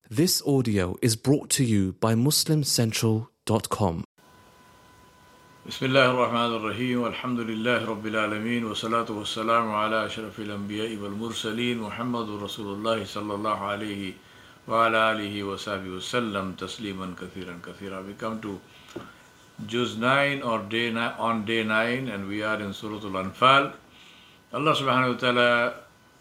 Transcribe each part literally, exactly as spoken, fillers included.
This audio is brought to you by muslim central dot com. بسم الله الرحمن الرحيم والحمد لله رب العالمين والصلاة والسلام على أشرف الأنبياء والمرسلين محمد رسول الله صلى الله عليه وعلى آله وصحبه وسلم تسليما كثيرا كثيرا. We come to Juz nine or day ni- on day nine, and we are in Surah Al-Anfal. Allah subhanahu wa ta'ala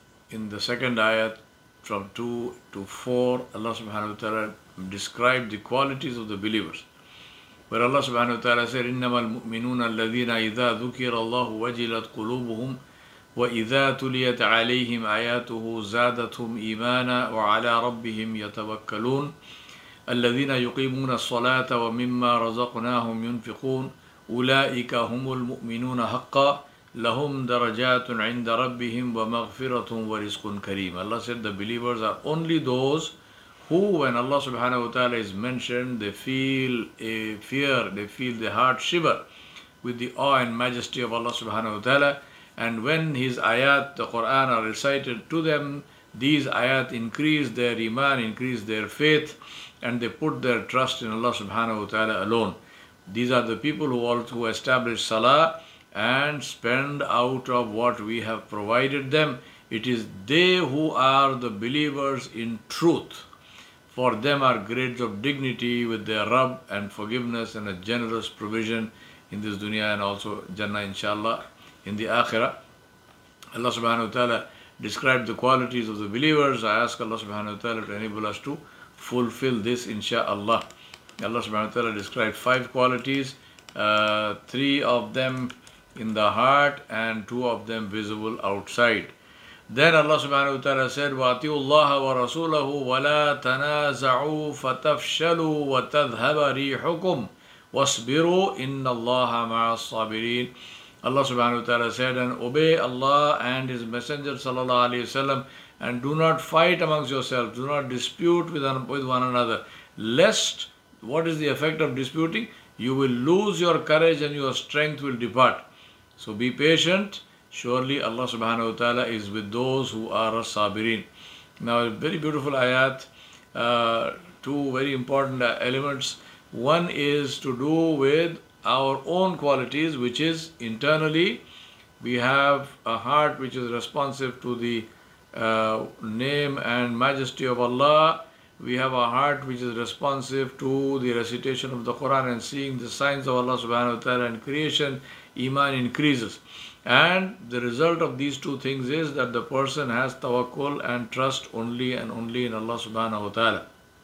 in the second ayat from two to four, Allah subhanahu wa ta'ala described the qualities of the believers. Where Allah subhanahu wa ta'ala said, إِنَّمَا الْمُؤْمِنُونَ الَّذِينَ إِذَا ذُكِرَ اللَّهُ وَجِلَتْ قُلُوبُهُمْ وَإِذَا تُلِيَتْ عَلَيْهِمْ آيَاتُهُ زَادَتْهُمْ إِيمَانًا وَعَلَى رَبِّهِمْ يَتَوَكَّلُونَ الَّذِينَ يُقِيمُونَ الصَّلَاةَ وَمِمَّا رَزَقْنَاهُمْ يُنْفِقُونَ أُولَئِكَ هُمُ الْمُؤْمِنُونَ حَقًّا لَهُمْ دَرَجَاتٌ عِنْدَ رَبِّهِمْ وَمَغْفِرَةٌ وَرِزْقٌ كَرِيمٌ. Allah said the believers are only those who, when Allah subhanahu wa ta'ala is mentioned, they feel a fear, they feel the heart shiver with the awe and majesty of Allah subhanahu wa ta'ala. And when His ayat, the Quran, are recited to them, these ayat increase their iman, increase their faith, and they put their trust in Allah subhanahu wa ta'ala alone. These are the people who also establish salah and spend out of what we have provided them. It is they who are the believers in truth. For them are grades of dignity with their Rabb and forgiveness and a generous provision in this dunya and also Jannah inshallah in the Akhirah. Allah subhanahu wa ta'ala described the qualities of the believers. I ask Allah subhanahu wa ta'ala to enable us to fulfill this inshallah. Allah subhanahu wa ta'ala described five qualities, uh, three of them in the heart and two of them visible outside. Then Allah subhanahu wa ta'ala said, وَأَطِيعُوا اللَّهَ وَرَسُولَهُ وَلَا تَنَازَعُوا فَتَفْشَلُوا وَتَذْهَبَ رِيحُكُمْ وَاصْبِرُوا إِنَّ اللَّهَ مَعَ الصَّابِرِينَ. Allah subhanahu wa ta'ala said, and obey Allah and His Messenger sallallahu alayhi wasallam, and do not fight amongst yourselves, do not dispute with, with one another, lest, what is the effect of disputing? You will lose your courage and your strength will depart. So be patient. Surely Allah subhanahu wa ta'ala is with those who are sabirin. Now, a very beautiful ayat, uh, two very important elements. One is to do with our own qualities, which is internally we have a heart which is responsive to the uh, name and majesty of Allah. We have a heart which is responsive to the recitation of the Quran and seeing the signs of Allah subhanahu wa ta'ala and creation. Iman increases. And the result of these two things is that the person has tawakkul and trust only and only in Allah subhanahu wa ta'ala.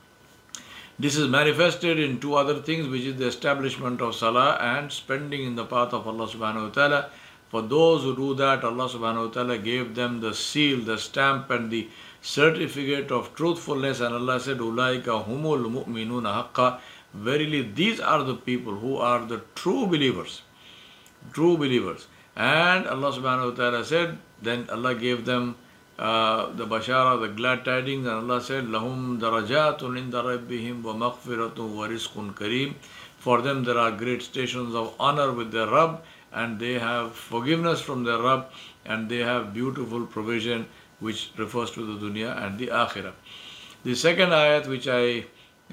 This is manifested in two other things, which is the establishment of salah and spending in the path of Allah subhanahu wa ta'ala. For those who do that, Allah subhanahu wa ta'ala gave them the seal, the stamp and the certificate of truthfulness. And Allah said, Ulaika humul mu'minuna haqqa. Verily, these are the people who are the true believers. True believers. And Allah subhanahu wa ta'ala said, then Allah gave them uh, the bashara, the glad tidings, and Allah said, Lahum darajatun inda rabbihim wa maghfiratun wa rizqun kareem. For them there are great stations of honor with their Rabb, and they have forgiveness from their Rabb, and they have beautiful provision, which refers to the dunya and the akhirah. The second ayat which I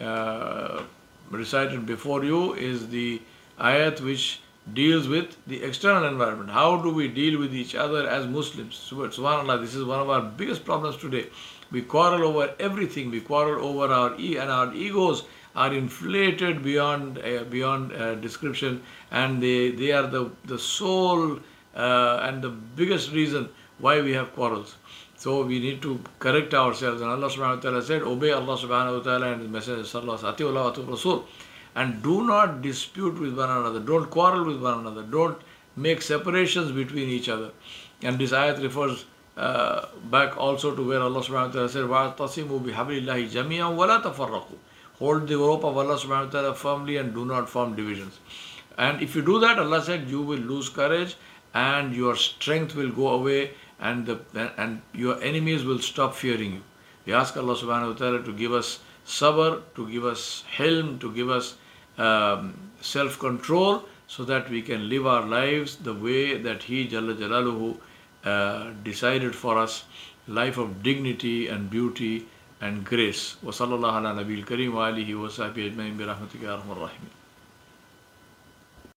uh, recited before you is the ayat which deals with the external environment. How do we deal with each other as Muslims? Subhanallah, this is one of our biggest problems today. We quarrel over everything. We quarrel over our e and our egos are inflated beyond uh, beyond uh, description, and they they are the the sole uh, and the biggest reason why we have quarrels. So we need to correct ourselves. And Allah subhanahu wa ta'ala said, obey Allah subhanahu wa ta'ala and His Messenger sallallahu alaihi wasallam, wa rasul. And do not dispute with one another. Don't quarrel with one another. Don't make separations between each other. And this ayat refers uh, back also to where Allah subhanahu wa ta'ala said, وَاعْتَصِمُوا بِحَبْلِ اللَّهِ جَمِيعًا وَلَا تَفَرَّقُوا. Hold the rope of Allah subhanahu wa ta'ala firmly and do not form divisions. And if you do that, Allah said, you will lose courage and your strength will go away, and the and your enemies will stop fearing you. We ask Allah subhanahu wa ta'ala to give us sabr, to give us hilm, to give us um, self-control, so that we can live our lives the way that He Jalla Jalaluhu uh, decided for us, life of dignity and beauty and grace. Wa sallallahu ala nabil kareem wa alihi wa sahbihi ajma'in bi rahmatika ya arhamar rahimin.